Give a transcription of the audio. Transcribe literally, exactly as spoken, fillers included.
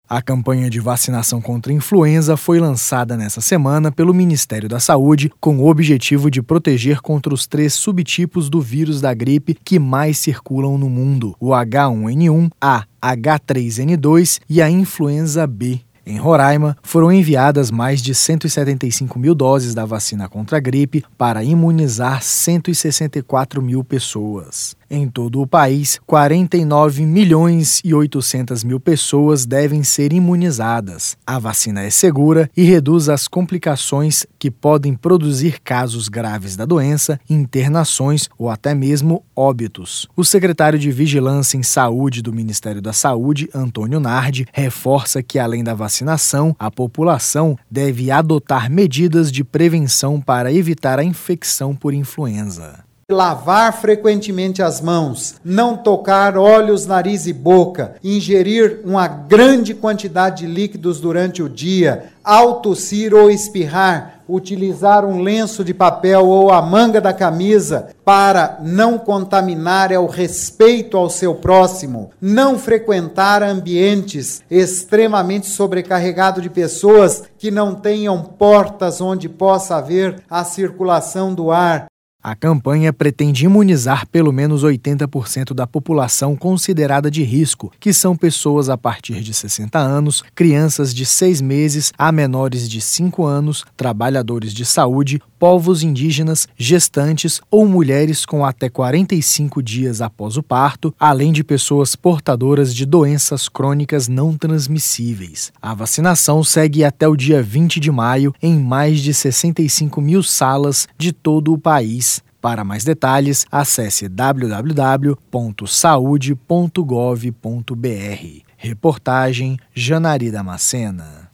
A campanha de vacinação contra a influenza foi lançada nesta semana pelo Ministério da Saúde com o objetivo de proteger contra os três subtipos do vírus da gripe que mais circulam no mundo: o H um N um, a H três N dois e a influenza B. Em Roraima, foram enviadas mais de cento e setenta e cinco mil doses da vacina contra a gripe para imunizar cento e sessenta e quatro mil pessoas. Em todo o país, quarenta e nove milhões e oitocentas mil pessoas devem ser imunizadas. A vacina é segura e reduz as complicações que podem produzir casos graves da doença, internações ou até mesmo óbitos. O secretário de Vigilância em Saúde do Ministério da Saúde, Antônio Nardi, reforça que, além da vacinação, a população deve adotar medidas de prevenção para evitar a infecção por influenza. Lavar frequentemente as mãos, não tocar olhos, nariz e boca, ingerir uma grande quantidade de líquidos durante o dia, ao tossir ou espirrar, utilizar um lenço de papel ou a manga da camisa para não contaminar é o respeito ao seu próximo, não frequentar ambientes extremamente sobrecarregados de pessoas que não tenham portas onde possa haver a circulação do ar. A campanha pretende imunizar pelo menos oitenta por cento da população considerada de risco, que são pessoas a partir de sessenta anos, crianças de seis meses a menores de cinco anos, trabalhadores de saúde, povos indígenas, gestantes ou mulheres com até quarenta e cinco dias após o parto, além de pessoas portadoras de doenças crônicas não transmissíveis. A vacinação segue até o dia vinte de maio em mais de sessenta e cinco mil salas de todo o país. Para mais detalhes, acesse w w w ponto saude ponto gov ponto b r. Reportagem Janari Damascena.